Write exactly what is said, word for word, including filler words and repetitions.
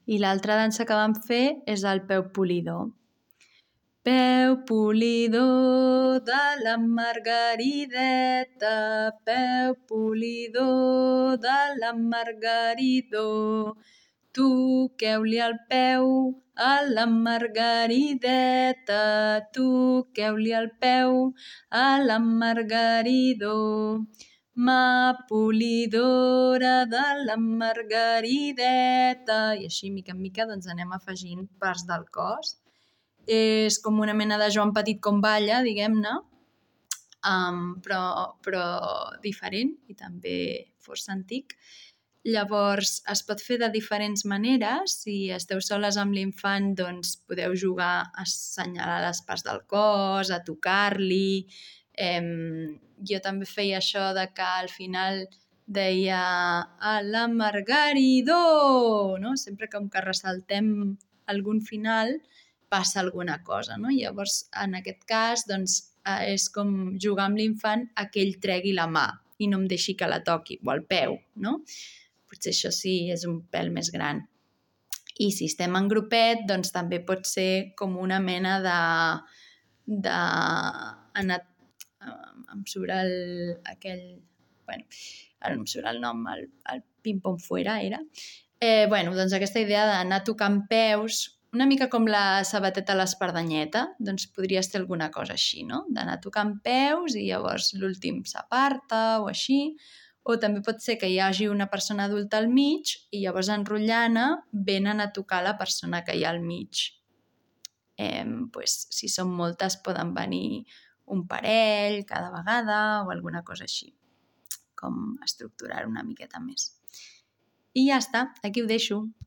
I l'altra dansa que vam fer és el peu polidor. Peu polidor de la Margarideta, peu polidor de la Margaridor. Toqueu-li el peu a la Margarideta, toqueu-li el peu a la Margaridor. Mà polidora de la Margarideta. I així, mica en mica, doncs anem afegint parts del cos. És com una mena de Joan Petit com balla, diguem-ne, um, però, però diferent i també força antic. Llavors, es pot fer de diferents maneres. Si esteu soles amb l'infant, doncs podeu jugar a assenyalar les parts del cos, a tocar-li. Eh, jo també feia això de que al final deia a la Margaridor, no? Sempre com que ressaltem algun final passa alguna cosa, no? Llavors, en aquest cas, doncs, és com jugar amb l'infant a que ell tregui la mà i no em deixi que la toqui, o el peu, no? Potser això sí és un pèl més gran. I si estem en grupet, doncs també pot ser com una mena de... de... Anar... em surt el... aquell... bueno, ara no em surt el nom, el, el ping-pong fuera era. Eh, bueno, doncs aquesta idea d'anar tocant peus, una mica com la sabateta a l'espardanyeta, doncs podria ser alguna cosa així, no? D'anar tocant peus i llavors l'últim s'aparta o així. O també pot ser que hi hagi una persona adulta al mig i llavors enrotllant-la venen a tocar la persona que hi ha al mig. Eh, pues, si són moltes poden venir un parell cada vegada o alguna cosa així. Com estructurar una miqueta més. I ja està, aquí ho deixo.